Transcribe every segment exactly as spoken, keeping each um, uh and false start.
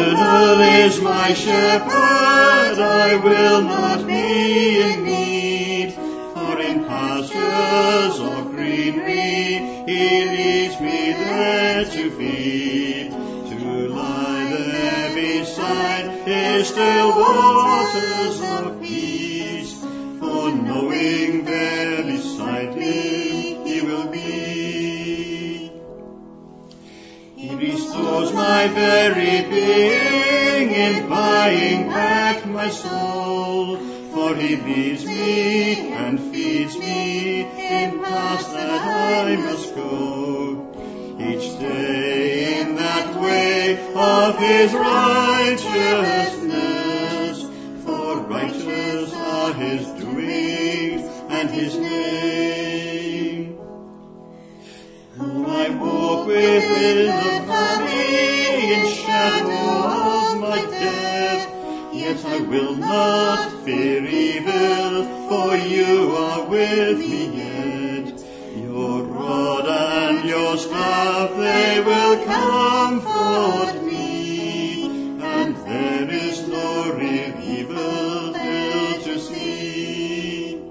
Eternal is my shepherd, I will not be in need. For in pastures of greenery he leads me there to feed. To lie there beside his still waters of peace. For knowing there beside me he will be. He restores my very being in buying back my soul. For he leads me and feeds me in paths that I must go. Each day in that way of his righteousness. For righteous are his doings and his name. Though I walk within the valley in shadow of my death, yet I will not fear evil, for you are with me yet. Your rod and your staff, they will comfort me, and there is no real evil still to see.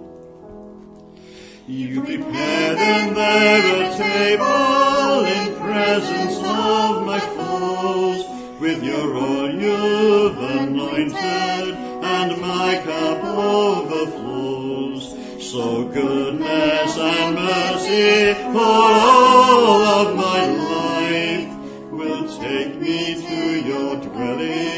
You prepare them there a table in presence of my foes. With your oil you've anointed, and my cup overflows. So goodness and mercy for all of my life will take me to your dwelling